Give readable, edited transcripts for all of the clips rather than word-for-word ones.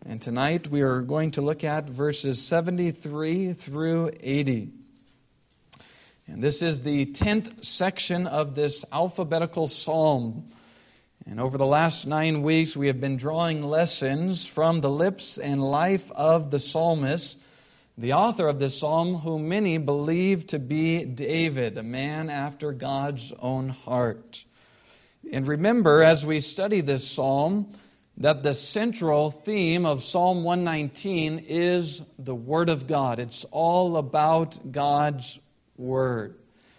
And tonight we are going to look at verses 73 through 80. And this is the 10th section of this alphabetical psalm. And over the last 9 weeks we have been drawing lessons from the lips and life of the psalmist, the author of this psalm, whom many believe to be David, a man after God's own heart. And remember, as we study this psalm, that the central theme of Psalm 119 is the Word of God. It's all about God's Word.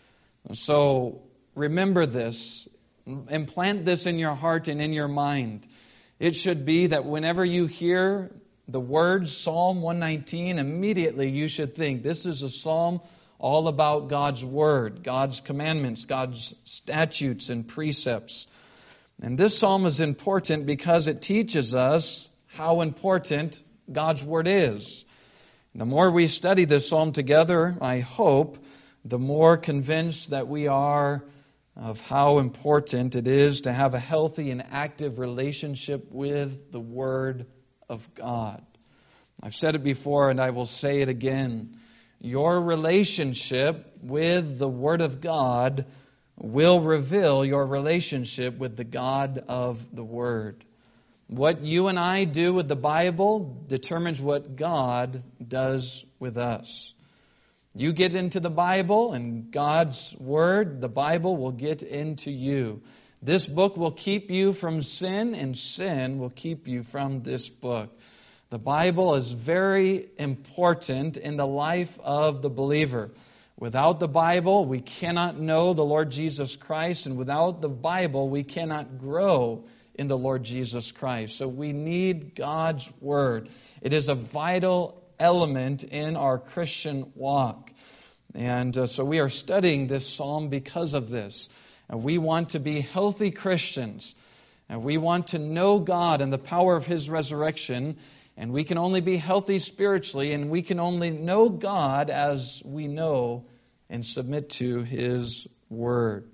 So remember this. Implant this in your heart and in your mind. It should be that whenever you hear the words Psalm 119, immediately you should think this is a psalm all about God's Word, God's commandments, God's statutes and precepts. And this psalm is important because it teaches us how important God's Word is. The more we study this psalm together, I hope, the more convinced that we are of how important it is to have a healthy and active relationship with the Word of God. I've said it before and I will say it again. Your relationship with the Word of God will reveal your relationship with the God of the Word. What you and I do with the Bible determines what God does with us. You get into the Bible and God's Word, the Bible will get into you. This book will keep you from sin, and sin will keep you from this book. The Bible is very important in the life of the believer. Without the Bible, we cannot know the Lord Jesus Christ, and without the Bible, we cannot grow in the Lord Jesus Christ. So we need God's Word. It is a vital element in our Christian walk. And so we are studying this psalm because of this. And we want to be healthy Christians. And we want to know God and the power of His resurrection. And we can only be healthy spiritually, and we can only know God as we know and submit to His Word.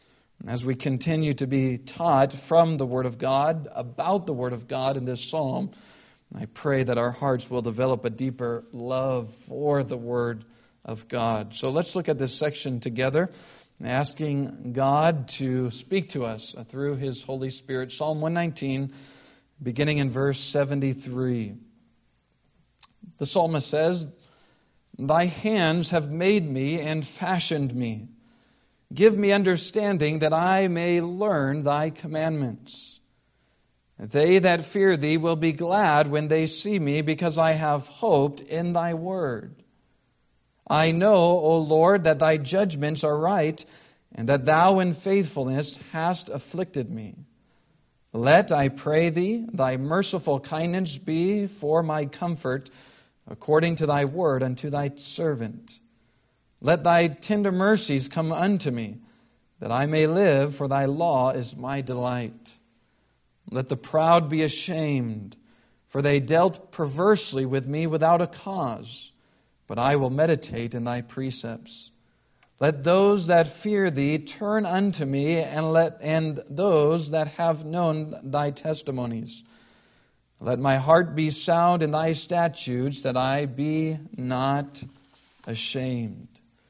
As we continue to be taught from the Word of God, about the Word of God in this psalm, I pray that our hearts will develop a deeper love for the Word of God. So let's look at this section together, asking God to speak to us through His Holy Spirit. Psalm 119, beginning in verse 73. The psalmist says, "Thy hands have made me and fashioned me. Give me understanding that I may learn Thy commandments. They that fear Thee will be glad when they see me, because I have hoped in Thy word. I know, O Lord, that Thy judgments are right, and that Thou in faithfulness hast afflicted me. Let, I pray Thee, Thy merciful kindness be for my comfort, according to Thy word unto Thy servant. Let Thy tender mercies come unto me, that I may live, for Thy law is my delight. Let the proud be ashamed, for they dealt perversely with me without a cause, but I will meditate in Thy precepts. Let those that fear Thee turn unto me, and those that have known Thy testimonies. Let my heart be sound in Thy statutes, that I be not ashamed."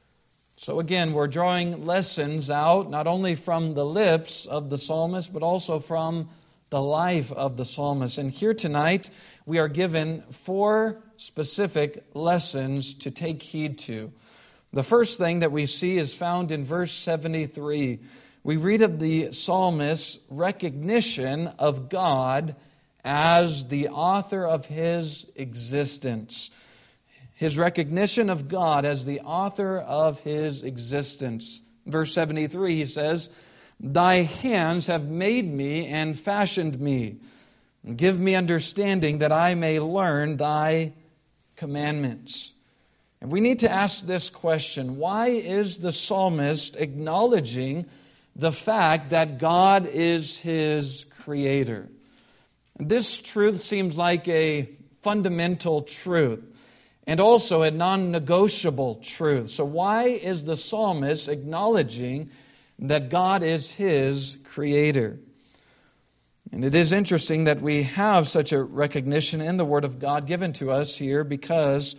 So again, we're drawing lessons out, not only from the lips of the psalmist, but also from the life of the psalmist. And here tonight, we are given 4 specific lessons to take heed to. The first thing that we see is found in verse 73. We read of the psalmist's recognition of God as the author of his existence. His recognition of God as the author of his existence. Verse 73, he says, "Thy hands have made me and fashioned me. Give me understanding that I may learn Thy commandments." And we need to ask this question: why is the psalmist acknowledging the fact that God is his creator? This truth seems like a fundamental truth and also a non-negotiable truth. So why is the psalmist acknowledging that God is his creator? And it is interesting that we have such a recognition in the Word of God given to us here, because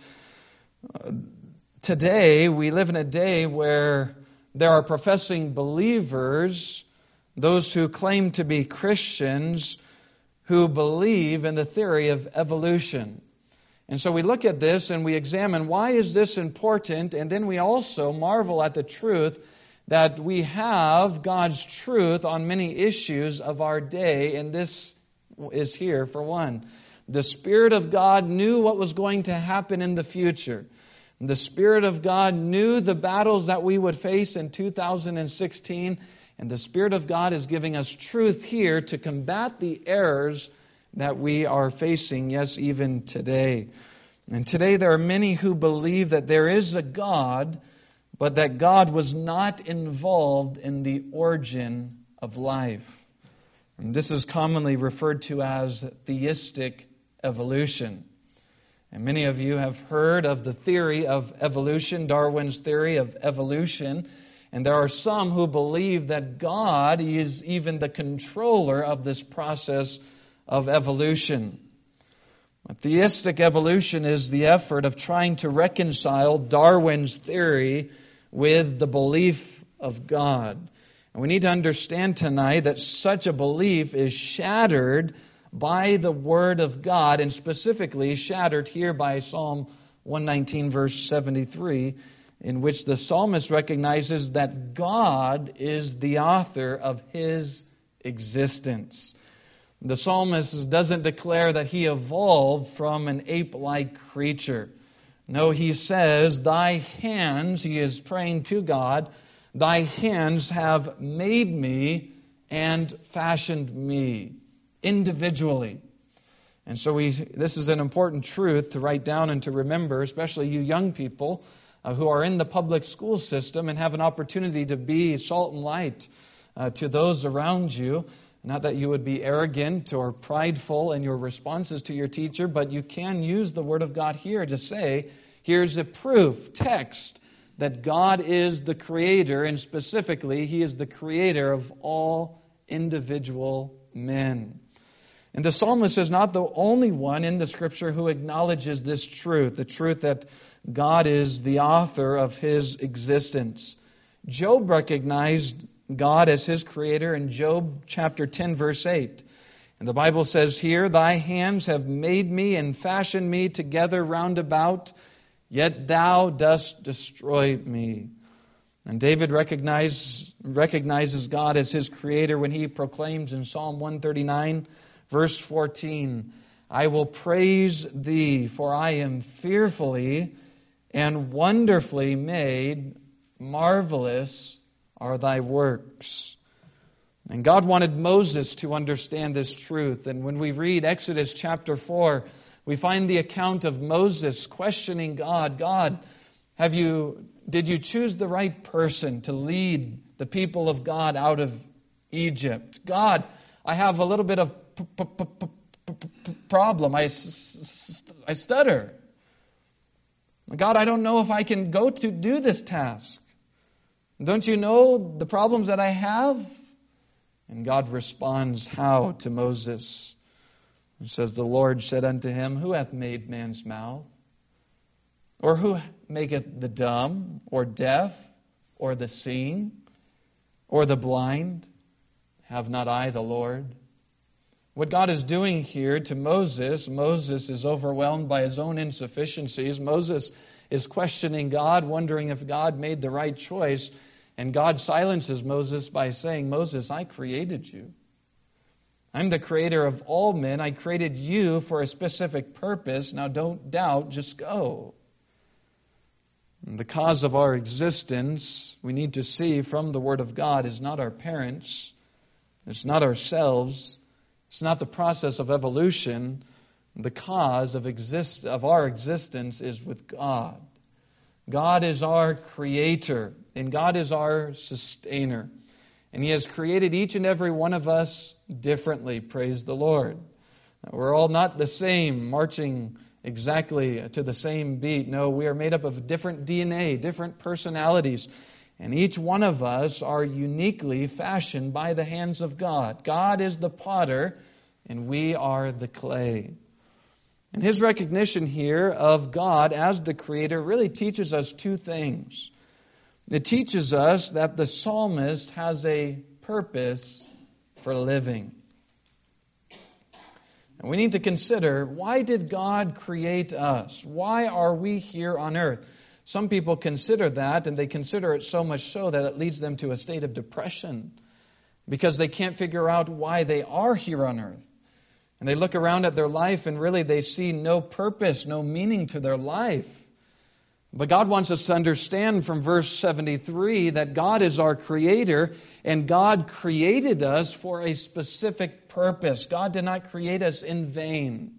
today we live in a day where there are professing believers, those who claim to be Christians, who believe in the theory of evolution. And so we look at this and we examine, why is this important? And then we also marvel at the truth that we have God's truth on many issues of our day, and this is here for one. The Spirit of God knew what was going to happen in the future. The Spirit of God knew the battles that we would face in 2016, and the Spirit of God is giving us truth here to combat the errors that we are facing, yes, even today. And today there are many who believe that there is a God, but that God was not involved in the origin of life. And this is commonly referred to as theistic evolution. And many of you have heard of the theory of evolution, Darwin's theory of evolution. And there are some who believe that God is even the controller of this process of evolution. Theistic evolution is the effort of trying to reconcile Darwin's theory with the belief of God. And we need to understand tonight that such a belief is shattered by the Word of God, and specifically shattered here by Psalm 119, verse 73, in which the psalmist recognizes that God is the author of his existence. The psalmist doesn't declare that he evolved from an ape-like creature. No, he says, thy hands, he is praying to God, thy hands have made me and fashioned me individually. And so this is an important truth to write down and to remember, especially you young people who are in the public school system and have an opportunity to be salt and light to those around you. Not that you would be arrogant or prideful in your responses to your teacher, but you can use the Word of God here to say, here's a proof, text, that God is the Creator, and specifically, He is the Creator of all individual men. And the psalmist is not the only one in the Scripture who acknowledges this truth, the truth that God is the author of his existence. Job recognized God as his creator in Job chapter 10, verse 8. And the Bible says here, thy hands have made me and fashioned me together round about, yet thou dost destroy me. And David recognizes God as his creator when he proclaims in Psalm 139, verse 14, I will praise thee, for I am fearfully and wonderfully made. Marvelous are thy works. And God wanted Moses to understand this truth. And when we read Exodus chapter 4, we find the account of Moses questioning God. God, did you choose the right person to lead the people of God out of Egypt? God, I have a little bit of problem. I stutter. God, I don't know if I can go to do this task. Don't you know the problems that I have? And God responds how to Moses? It says, the Lord said unto him, who hath made man's mouth? Or who maketh the dumb, or deaf, or the seeing, or the blind? Have not I the Lord? What God is doing here to Moses is overwhelmed by his own insufficiencies. Moses is questioning God, wondering if God made the right choice. And God silences Moses by saying, Moses, I created you. I'm the creator of all men. I created you for a specific purpose. Now don't doubt, just go. And the cause of our existence, we need to see from the Word of God, is not our parents. It's not ourselves. It's not the process of evolution. The cause of our existence is with God. God is our creator, and God is our sustainer. And He has created each and every one of us differently, praise the Lord. We're all not the same, marching exactly to the same beat. No, we are made up of different DNA, different personalities. And each one of us are uniquely fashioned by the hands of God. God is the potter, and we are the clay. And his recognition here of God as the Creator really teaches us two things. It teaches us that the psalmist has a purpose for living. And we need to consider, why did God create us? Why are we here on earth? Some people consider that, and they consider it so much so that it leads them to a state of depression because they can't figure out why they are here on earth. And they look around at their life and really they see no purpose, no meaning to their life. But God wants us to understand from verse 73 that God is our Creator, and God created us for a specific purpose. God did not create us in vain.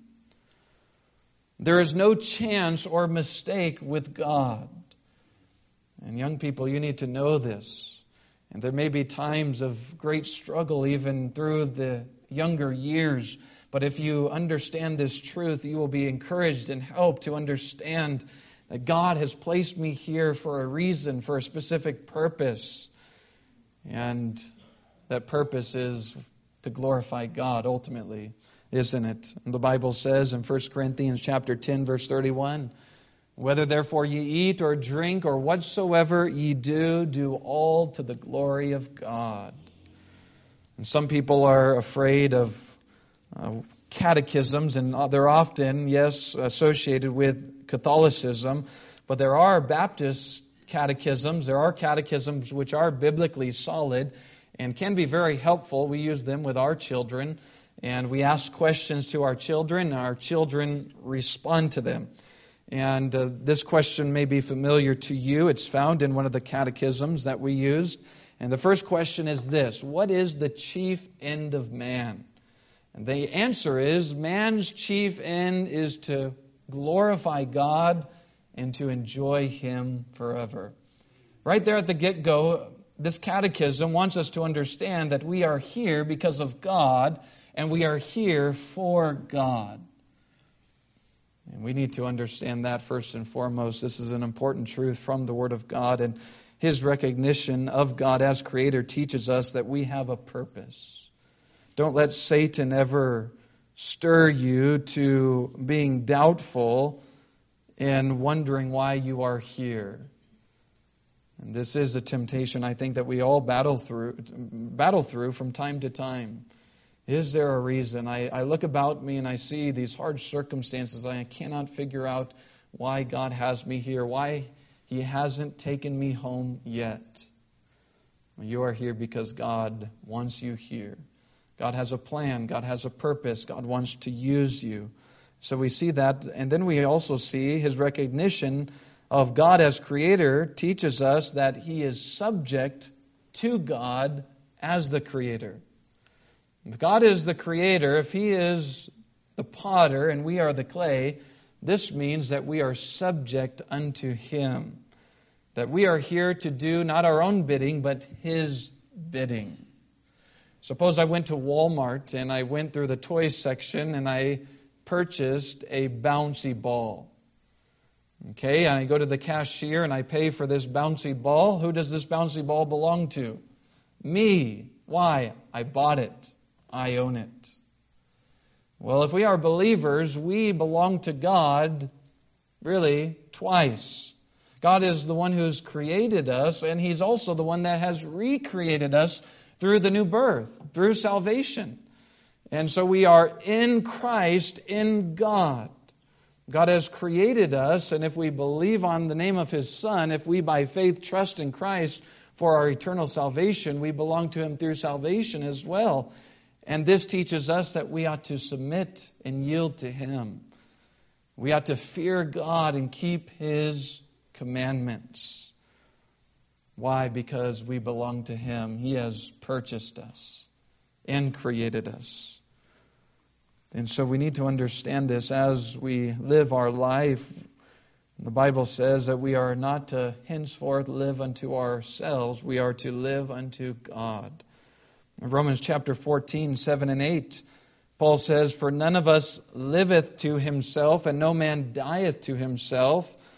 There is no chance or mistake with God. And young people, you need to know this. And there may be times of great struggle even through the younger years. But if you understand this truth, you will be encouraged and helped to understand that God has placed me here for a reason, for a specific purpose. And that purpose is to glorify God ultimately, isn't it? And the Bible says in 1 Corinthians chapter 10, verse 31, "Whether therefore ye eat or drink or whatsoever ye do, do all to the glory of God." And some people are afraid of catechisms, and they're often, yes, associated with Catholicism, but there are Baptist catechisms. There are catechisms which are biblically solid and can be very helpful. We use them with our children, and we ask questions to our children, and our children respond to them. And this question may be familiar to you. It's found in one of the catechisms that we used. And the first question is this: what is the chief end of man? And the answer is, man's chief end is to glorify God and to enjoy Him forever. Right there at the get-go, this catechism wants us to understand that we are here because of God, and we are here for God. And we need to understand that first and foremost. This is an important truth from the Word of God, and His recognition of God as Creator teaches us that we have a purpose. Don't let Satan ever stir you to being doubtful and wondering why you are here. And this is a temptation, I think, that we all battle through from time to time. Is there a reason? I look about me and I see these hard circumstances. I cannot figure out why God has me here, why He hasn't taken me home yet. You are here because God wants you here. God has a plan. God has a purpose. God wants to use you. So we see that. And then we also see His recognition of God as Creator teaches us that He is subject to God as the Creator. If God is the Creator, if He is the potter and we are the clay, this means that we are subject unto Him. That we are here to do not our own bidding, but His bidding. Suppose I went to Walmart and I went through the toys section and I purchased a bouncy ball. Okay, and I go to the cashier and I pay for this bouncy ball. Who does this bouncy ball belong to? Me. Why? I bought it. I own it. Well, if we are believers, we belong to God really twice. God is the one who's created us, and He's also the one that has recreated us through the new birth, through salvation. And so we are in Christ, in God. God has created us, and if we believe on the name of His Son, if we by faith trust in Christ for our eternal salvation, we belong to Him through salvation as well. And this teaches us that we ought to submit and yield to Him. We ought to fear God and keep His commandments. Why? Because we belong to Him. He has purchased us and created us. And so we need to understand this as we live our life. The Bible says that we are not to henceforth live unto ourselves. We are to live unto God. In Romans chapter 14, 7 and 8, Paul says, "For none of us liveth to himself, and no man dieth to himself.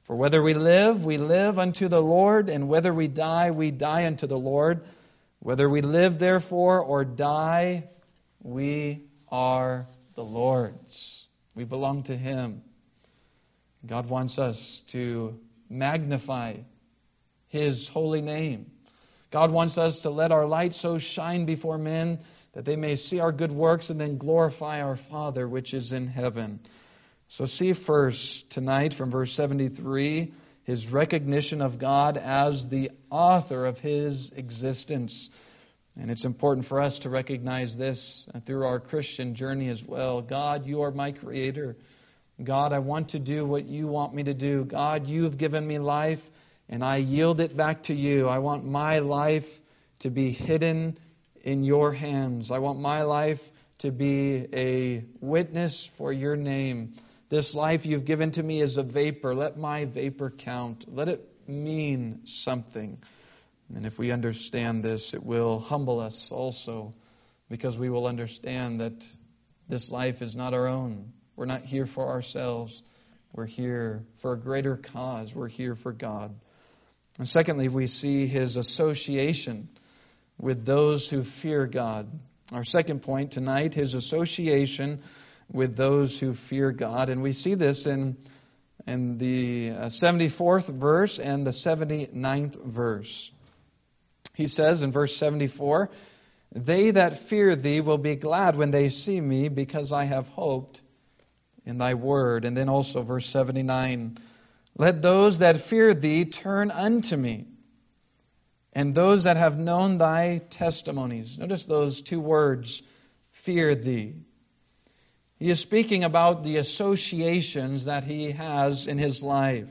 For whether we live unto the Lord, and whether we die unto the Lord. Whether we live, therefore, or die, we are the Lord's. We belong to Him. God wants us to magnify His holy name. God wants us to let our light so shine before men that they may see our good works and then glorify our Father which is in heaven. So see first tonight from verse 73, His recognition of God as the author of His existence. And it's important for us to recognize this through our Christian journey as well. God, You are my Creator. God, I want to do what You want me to do. God, You have given me life, and I yield it back to You. I want my life to be hidden in Your hands. I want my life to be a witness for Your name. This life You've given to me is a vapor. Let my vapor count. Let it mean something. And if we understand this, it will humble us also, because we will understand that this life is not our own. We're not here for ourselves. We're here for a greater cause. We're here for God. And secondly, we see His association with those who fear God. Our second point tonight, His association with those who fear God. And we see this in the 74th verse and the 79th verse. He says in verse 74, They that fear Thee will be glad when they see me, because I have hoped in Thy word. And then also verse 79, Let those that fear Thee turn unto me, and those that have known Thy testimonies. Notice those two words, fear Thee. He is speaking about the associations that he has in his life.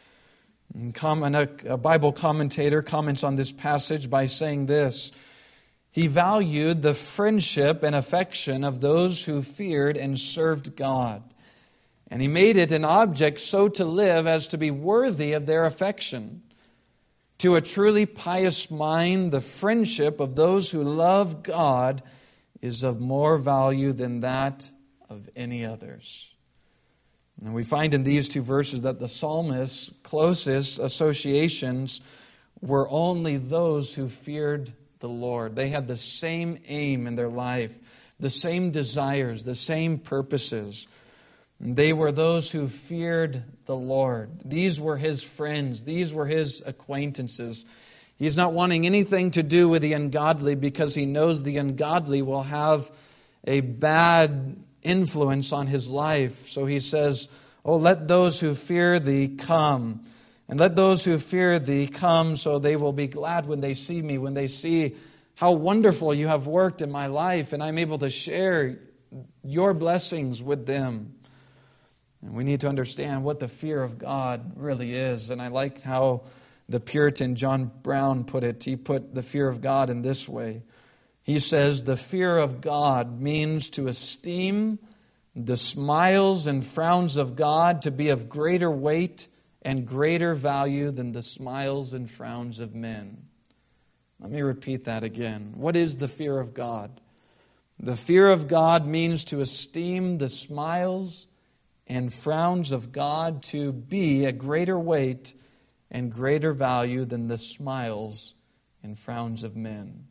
A Bible commentator comments on this passage by saying this: He valued the friendship and affection of those who feared and served God, and He made it an object so to live as to be worthy of their affection. To a truly pious mind, the friendship of those who love God is of more value than that of any others. And we find in these two verses that the psalmist's closest associations were only those who feared the Lord. They had the same aim in their life, the same desires, the same purposes. And they were those who feared the Lord. These were His friends. These were His acquaintances. He's not wanting anything to do with the ungodly, because He knows the ungodly will have a bad influence on his life. So He says, Oh, let those who fear Thee come. And let those who fear Thee come, so they will be glad when they see me, when they see how wonderful You have worked in my life, and I'm able to share Your blessings with them. And we need to understand what the fear of God really is. And I liked how the Puritan John Brown put it. He put the fear of God in this way. He says, the fear of God means to esteem the smiles and frowns of God to be of greater weight and greater value than the smiles and frowns of men. Let me repeat that again. What is the fear of God? The fear of God means to esteem the smiles and frowns of God to be a greater weight and greater value than the smiles and frowns of men.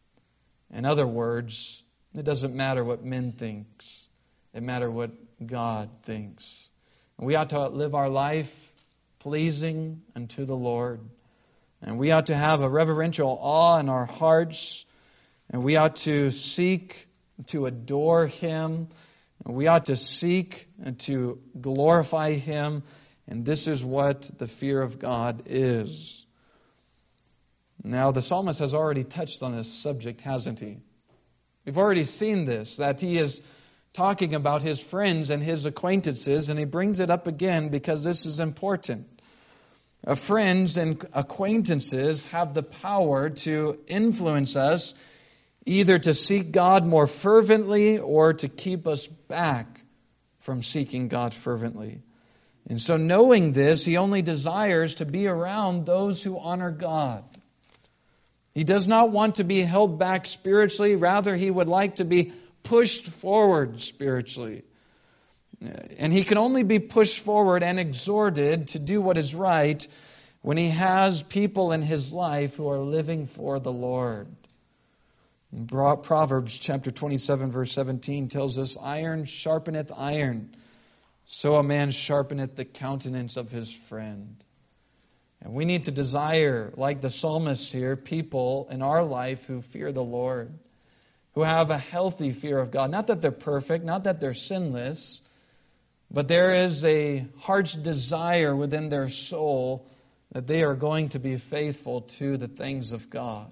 In other words, it doesn't matter what men think. It matters what God thinks. And we ought to live our life pleasing unto the Lord. And we ought to have a reverential awe in our hearts. And we ought to seek to adore Him. And we ought to seek to glorify Him. And this is what the fear of God is. Now, the psalmist has already touched on this subject, hasn't he? We've already seen this, that he is talking about his friends and his acquaintances, and he brings it up again because this is important. Friends and acquaintances have the power to influence us, either to seek God more fervently or to keep us back from seeking God fervently. And so knowing this, he only desires to be around those who honor God. He does not want to be held back spiritually. Rather, he would like to be pushed forward spiritually. And he can only be pushed forward and exhorted to do what is right when he has people in his life who are living for the Lord. Proverbs chapter 27, verse 17 tells us, "Iron sharpeneth iron, so a man sharpeneth the countenance of his friend." And we need to desire, like the psalmist here, people in our life who fear the Lord, who have a healthy fear of God. Not that they're perfect, not that they're sinless, but there is a heart's desire within their soul that they are going to be faithful to the things of God.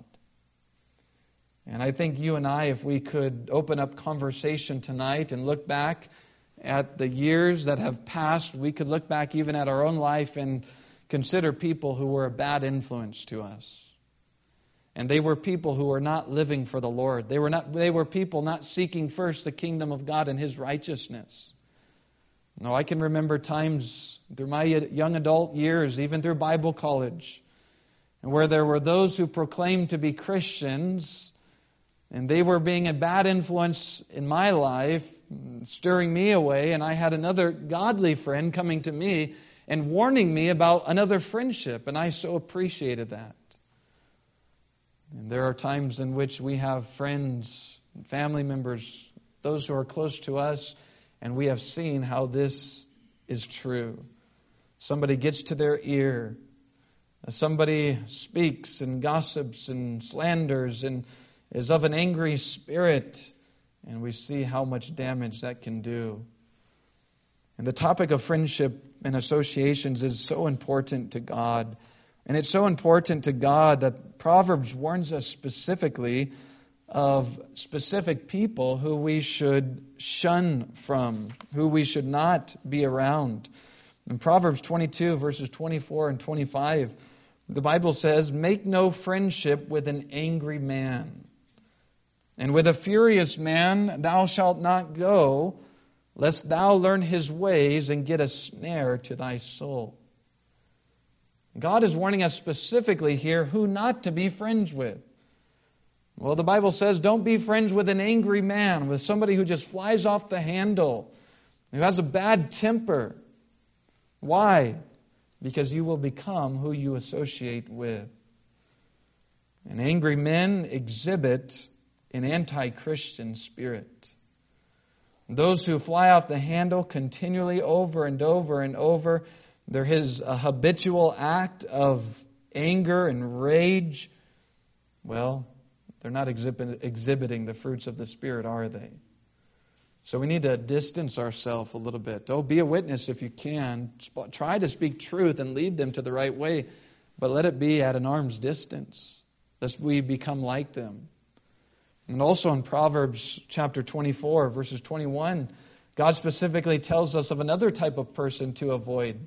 And I think you and I, if we could open up conversation tonight and look back at the years that have passed, we could look back even at our own life and consider people who were a bad influence to us. And they were people who were not living for the Lord. They were people not seeking first the kingdom of God and His righteousness. No, I can remember times through my young adult years, even through Bible college, where there were those who proclaimed to be Christians, and they were being a bad influence in my life, stirring me away, and I had another godly friend coming to me and warning me about another friendship, and I so appreciated that. And there are times in which we have friends, family members, those who are close to us, and we have seen how this is true. Somebody gets to their ear. Somebody speaks and gossips and slanders and is of an angry spirit, and we see how much damage that can do. And the topic of friendship and associations is so important to God. And it's so important to God that Proverbs warns us specifically of specific people who we should shun from, who we should not be around. In Proverbs 22, verses 24 and 25, the Bible says, "Make no friendship with an angry man, and with a furious man thou shalt not go, lest thou learn his ways and get a snare to thy soul." God is warning us specifically here who not to be friends with. Well, the Bible says don't be friends with an angry man, with somebody who just flies off the handle, who has a bad temper. Why? Because you will become who you associate with. And angry men exhibit an anti-Christian spirit. Those who fly off the handle continually over and over and over, there is a habitual act of anger and rage. Well, they're not exhibiting the fruits of the Spirit, are they? So we need to distance ourselves a little bit. Oh, be a witness if you can. Try to speak truth and lead them to the right way, but let it be at an arm's distance, lest we become like them. And also in Proverbs chapter 24, verses 21, God specifically tells us of another type of person to avoid.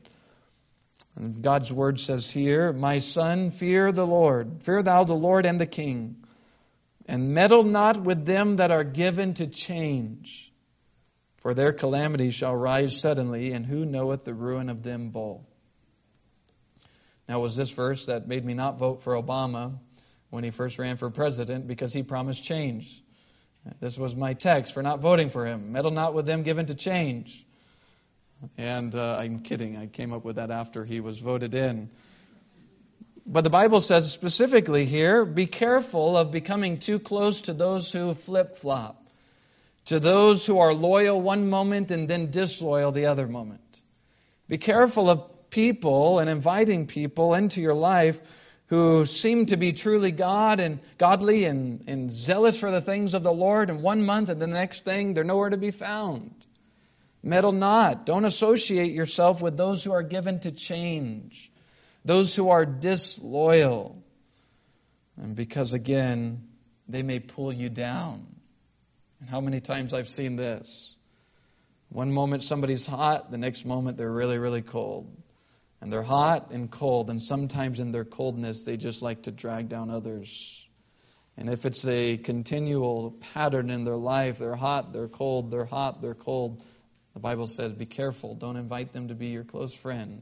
And God's word says here, "My son, fear the Lord. Fear thou the Lord and the king. And meddle not with them that are given to change. For their calamity shall rise suddenly, and who knoweth the ruin of them both?" Now, it was this verse that made me not vote for Obama when he first ran for president, because he promised change. This was my text for not voting for him. Meddle not with them given to change. And I'm kidding. I came up with that after he was voted in. But the Bible says specifically here, be careful of becoming too close to those who flip-flop, to those who are loyal one moment and then disloyal the other moment. Be careful of people and inviting people into your life who seem to be truly godly and zealous for the things of the Lord, and one month and the next thing they're nowhere to be found. Meddle not. Don't associate yourself with those who are given to change, those who are disloyal. And because, again, they may pull you down. And how many times I've seen this? One moment somebody's hot, the next moment they're really, really cold. And they're hot and cold, and sometimes in their coldness they just like to drag down others. And if it's a continual pattern in their life, they're hot, they're cold, they're hot, they're cold, the Bible says, be careful. Don't invite them to be your close friend.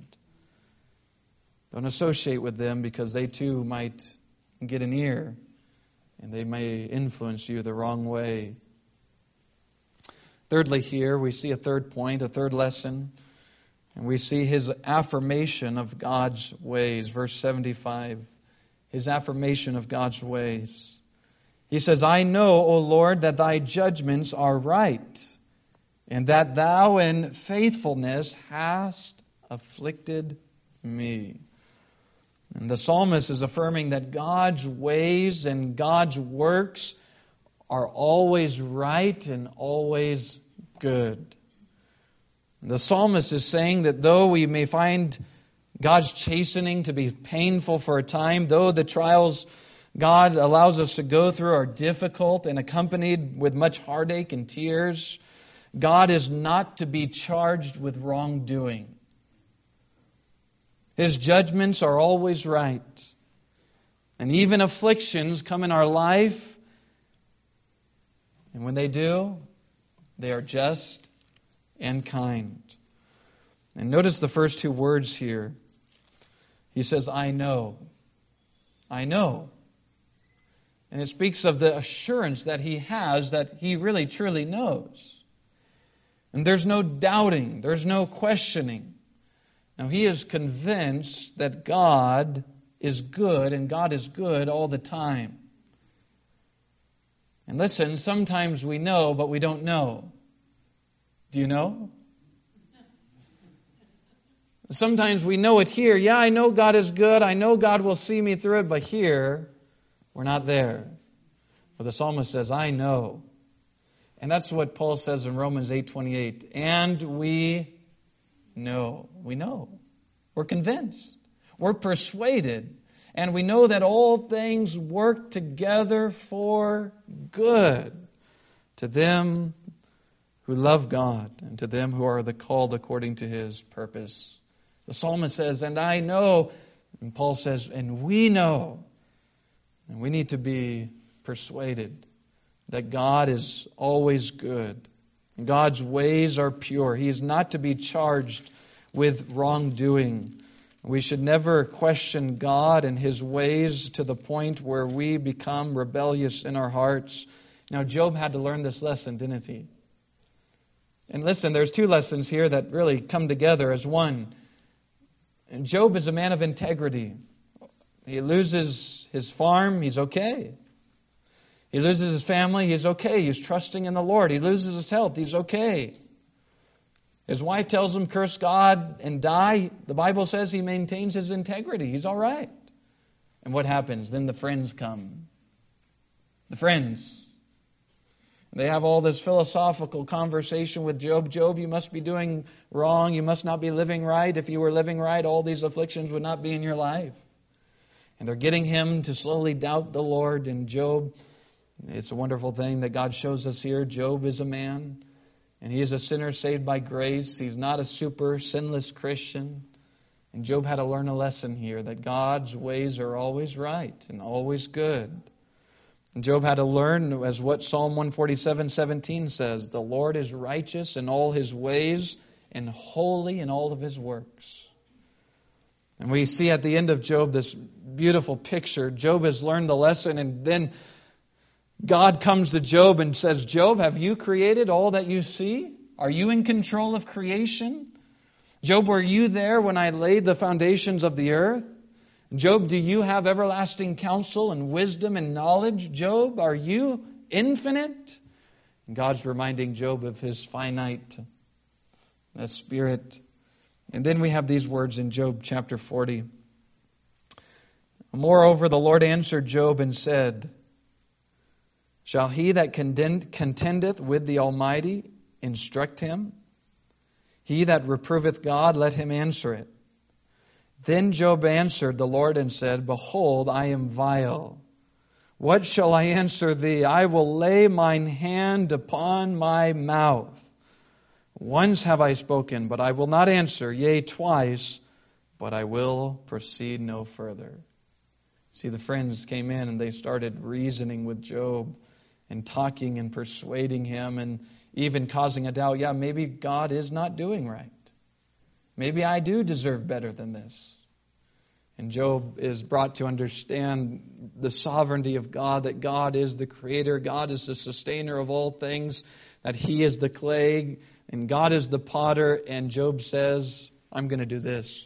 Don't associate with them, because they too might get an ear and they may influence you the wrong way. Thirdly, here we see a third point, a third lesson, and we see his affirmation of God's ways. Verse 75, his affirmation of God's ways. He says, I know, O Lord, that thy judgments are right, and that thou in faithfulness hast afflicted me. And the psalmist is affirming that God's ways and God's works are always right and always good. The psalmist is saying that though we may find God's chastening to be painful for a time, though the trials God allows us to go through are difficult and accompanied with much heartache and tears, God is not to be charged with wrongdoing. His judgments are always right. And even afflictions come in our life, and when they do, they are just and kind. And notice the first two words here. He says, I know. I know. And it speaks of the assurance that he has that he really truly knows. And there's no doubting, there's no questioning. Now, he is convinced that God is good, and God is good all the time. And listen, sometimes we know, but we don't know. Do you know? Sometimes we know it here. Yeah, I know God is good. I know God will see me through it, but here, we're not there. But the psalmist says, I know. And that's what Paul says in Romans 8:28. And we know. We know. We're convinced. We're persuaded. And we know that all things work together for good to them who love God and to them who are the called according to His purpose. The psalmist says, and I know. And Paul says, and we know. And we need to be persuaded that God is always good. And God's ways are pure. He is not to be charged with wrongdoing. We should never question God and His ways to the point where we become rebellious in our hearts. Now, Job had to learn this lesson, didn't he? And listen, there's two lessons here that really come together as one. And Job is a man of integrity. He loses his farm, he's okay. He loses his family, he's okay. He's trusting in the Lord. He loses his health, he's okay. His wife tells him, curse God and die. The Bible says he maintains his integrity. He's all right. And what happens? Then the friends come. The friends. They have all this philosophical conversation with Job. Job, you must be doing wrong. You must not be living right. If you were living right, all these afflictions would not be in your life. And they're getting him to slowly doubt the Lord. And Job, it's a wonderful thing that God shows us here. Job is a man, and he is a sinner saved by grace. He's not a super sinless Christian. And Job had to learn a lesson here, that God's ways are always right and always good. And Job had to learn, as what Psalm 147:17 says, the Lord is righteous in all His ways and holy in all of His works. And we see at the end of Job this beautiful picture. Job has learned the lesson, and then God comes to Job and says, Job, have you created all that you see? Are you in control of creation? Job, were you there when I laid the foundations of the earth? Job, do you have everlasting counsel and wisdom and knowledge? Job, are you infinite? And God's reminding Job of his finite spirit. And then we have these words in Job chapter 40. Moreover, the Lord answered Job and said, shall he that contendeth with the Almighty instruct him? He that reproveth God, let him answer it. Then Job answered the Lord and said, behold, I am vile. What shall I answer thee? I will lay mine hand upon my mouth. Once have I spoken, but I will not answer. Yea, twice, but I will proceed no further. See, the friends came in and they started reasoning with Job and talking and persuading him and even causing a doubt. Yeah, maybe God is not doing right. Maybe I do deserve better than this. And Job is brought to understand the sovereignty of God, that God is the creator, God is the sustainer of all things, that he is the clay and God is the potter, and Job says, I'm going to do this.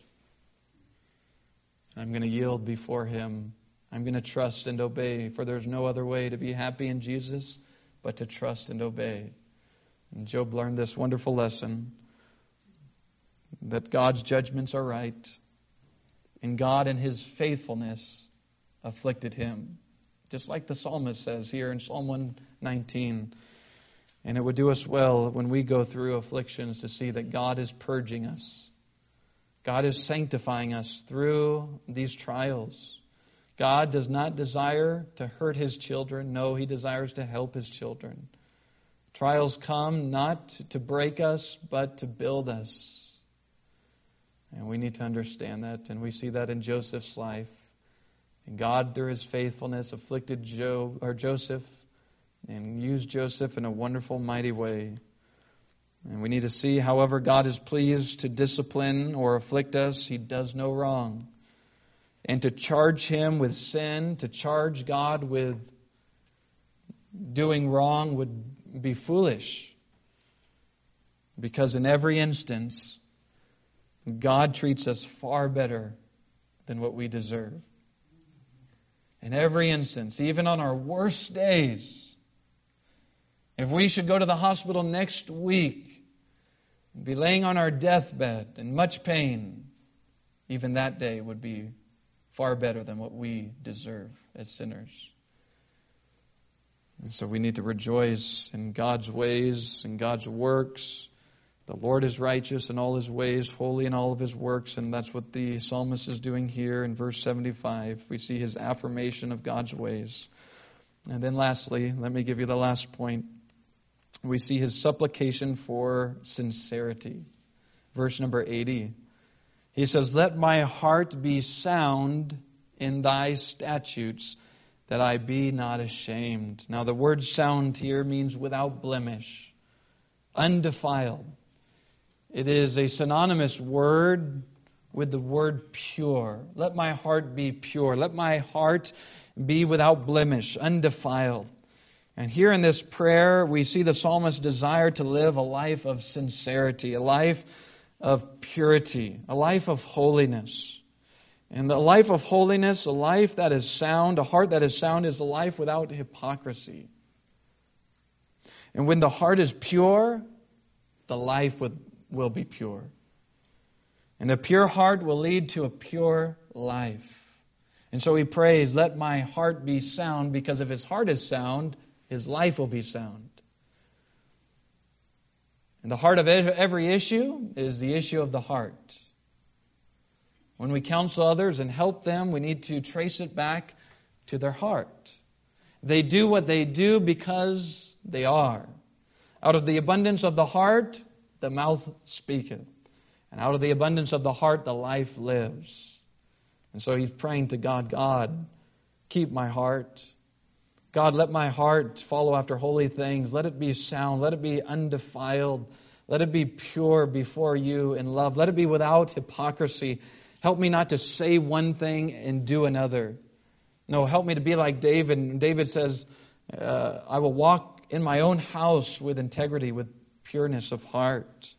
I'm going to yield before him. I'm going to trust and obey, for there's no other way to be happy in Jesus but to trust and obey. And Job learned this wonderful lesson, that God's judgments are right, and God in his faithfulness afflicted him. Just like the psalmist says here in Psalm 119. And it would do us well when we go through afflictions to see that God is purging us. God is sanctifying us through these trials. God does not desire to hurt his children. No, he desires to help his children. Trials come not to break us, but to build us. And we need to understand that. And we see that in Joseph's life. And God, through his faithfulness, afflicted Joseph and used Joseph in a wonderful, mighty way. And we need to see, however God is pleased to discipline or afflict us, he does no wrong. And to charge him with sin, to charge God with doing wrong would be foolish. Because in every instance, God treats us far better than what we deserve. In every instance, even on our worst days, if we should go to the hospital next week and be laying on our deathbed in much pain, even that day would be far better than what we deserve as sinners. And so we need to rejoice in God's ways and God's works. The Lord is righteous in all his ways, holy in all of his works, and that's what the psalmist is doing here in verse 75. We see his affirmation of God's ways. And then lastly, let me give you the last point. We see his supplication for sincerity. Verse number 80. He says, let my heart be sound in thy statutes, that I be not ashamed. Now the word sound here means without blemish, undefiled. It is a synonymous word with the word pure. Let my heart be pure. Let my heart be without blemish, undefiled. And here in this prayer, we see the psalmist's desire to live a life of sincerity, a life of purity, a life of holiness. And the life of holiness, a life that is sound, a heart that is sound, is a life without hypocrisy. And when the heart is pure, the life will be pure. And a pure heart will lead to a pure life. And so he prays, let my heart be sound, because if his heart is sound, his life will be sound. And the heart of every issue is the issue of the heart. When we counsel others and help them, we need to trace it back to their heart. They do what they do because they are. Out of the abundance of the heart, the mouth speaketh. And out of the abundance of the heart, the life lives. And so he's praying to God, God, keep my heart. God, let my heart follow after holy things. Let it be sound. Let it be undefiled. Let it be pure before you in love. Let it be without hypocrisy. Help me not to say one thing and do another. No, help me to be like David. And David says, I will walk in my own house with integrity, with pureness of heart.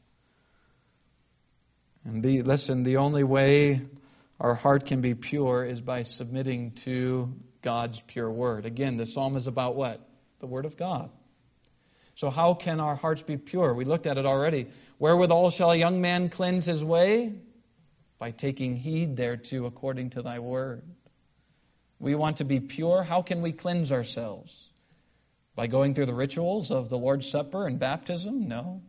And the only way our heart can be pure is by submitting to God's pure word. Again, the psalm is about what? The word of God. So how can our hearts be pure? We looked at it already. Wherewithal shall a young man cleanse his way? By taking heed thereto according to thy word. We want to be pure. How can we cleanse ourselves? By going through the rituals of the Lord's Supper and baptism? No.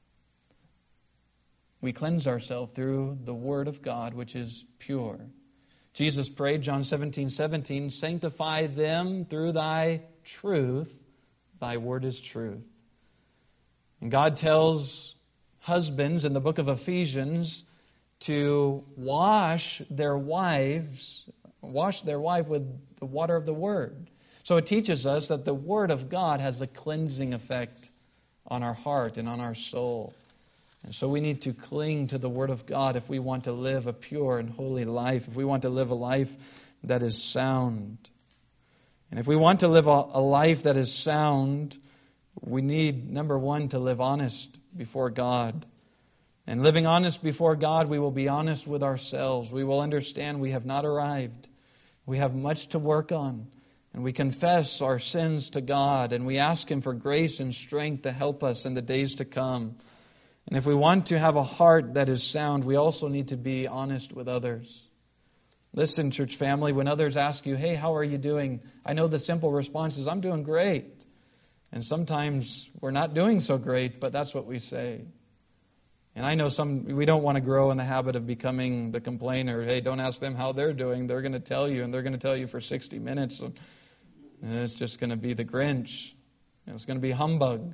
We cleanse ourselves through the word of God, which is pure. Jesus prayed, John 17:17, sanctify them through thy truth. Thy word is truth. And God tells husbands in the book of Ephesians to wash their wife with the water of the word. So it teaches us that the word of God has a cleansing effect on our heart and on our soul. And so we need to cling to the word of God if we want to live a pure and holy life, if we want to live a life that is sound. And if we want to live a life that is sound, We need, number one, to live honest before God. And living honest before God, we will be honest with ourselves. We will understand we have not arrived. We have much to work on. And we confess our sins to God, and we ask Him for grace and strength to help us in the days to come. And if we want to have a heart that is sound, we also need to be honest with others. Listen, church family, when others ask you, hey, how are you doing? I know the simple response is, I'm doing great. And sometimes we're not doing so great, but that's what we say. And I know we don't want to grow in the habit of becoming the complainer. Hey, don't ask them how they're doing. They're going to tell you, and they're going to tell you for 60 minutes. And it's just going to be the Grinch. And it's going to be humbug.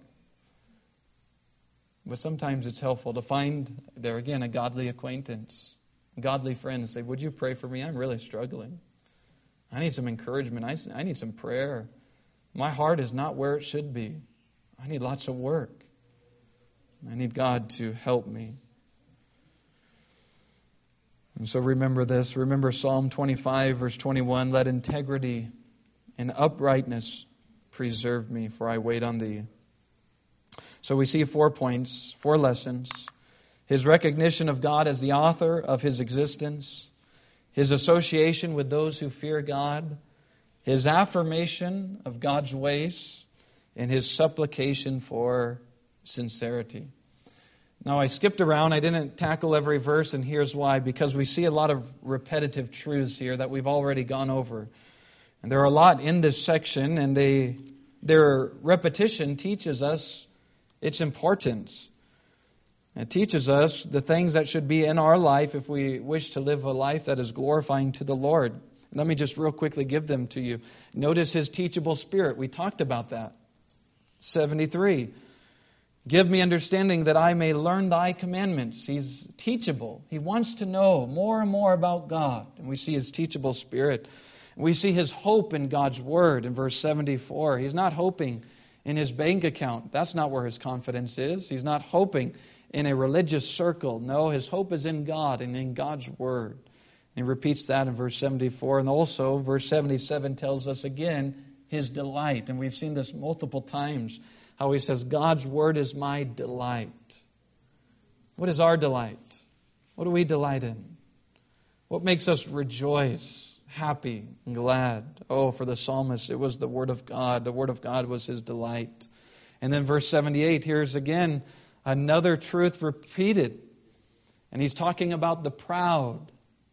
But sometimes it's helpful to find, there again, a godly acquaintance, a godly friend, and say, would you pray for me? I'm really struggling. I need some encouragement. I need some prayer. My heart is not where it should be. I need lots of work. I need God to help me. And so remember this. Remember Psalm 25, verse 21. Let integrity and uprightness preserve me, for I wait on Thee. So we see 4 points, 4 lessons. His recognition of God as the author of his existence. His association with those who fear God. His affirmation of God's ways. And his supplication for sincerity. Now I skipped around. I didn't tackle every verse, and here's why. Because we see a lot of repetitive truths here that we've already gone over. And there are a lot in this section, and their repetition teaches us its importance. It teaches us the things that should be in our life if we wish to live a life that is glorifying to the Lord. Let me just real quickly give them to you. Notice his teachable spirit. We talked about that. 73. Give me understanding that I may learn Thy commandments. He's teachable. He wants to know more and more about God. And we see his teachable spirit. We see his hope in God's word in verse 74. He's not hoping in his bank account. That's not where his confidence is. He's not hoping in a religious circle. No, his hope is in God and in God's word. And he repeats that in verse 74. And also, verse 77 tells us again his delight. And we've seen this multiple times, how he says, God's word is my delight. What is our delight? What do we delight in? What makes us rejoice, happy, and glad? Oh, for the psalmist, it was the word of God. The word of God was his delight. And then verse 78, here's again another truth repeated. And he's talking about the proud.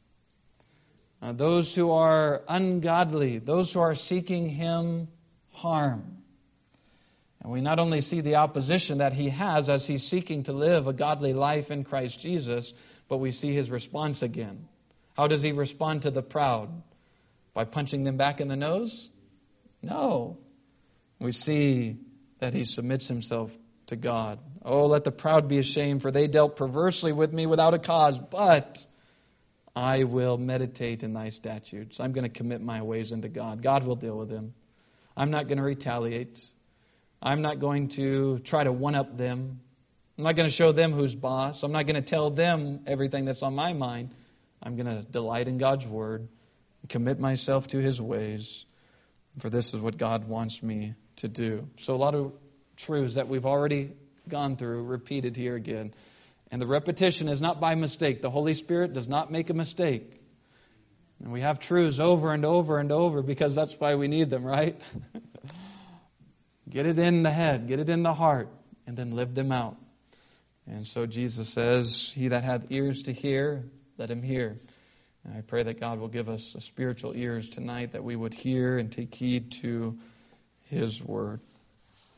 Those who are ungodly, those who are seeking him harm. And we not only see the opposition that he has as he's seeking to live a godly life in Christ Jesus, but we see his response again. How does he respond to the proud? By punching them back in the nose? No. We see that he submits himself to God. Oh, let the proud be ashamed, for they dealt perversely with me without a cause, but I will meditate in thy statutes. I'm going to commit my ways unto God. God will deal with them. I'm not going to retaliate. I'm not going to try to one-up them. I'm not going to show them who's boss. I'm not going to tell them everything that's on my mind. I'm going to delight in God's word and commit myself to his ways. For this is what God wants me to do. So a lot of truths that we've already gone through, repeated here again. And the repetition is not by mistake. The Holy Spirit does not make a mistake. And we have truths over and over and over because that's why we need them, right? Get it in the head, get it in the heart, and then live them out. And so Jesus says, he that hath ears to hear, let him hear. And I pray that God will give us spiritual ears tonight, that we would hear and take heed to his word.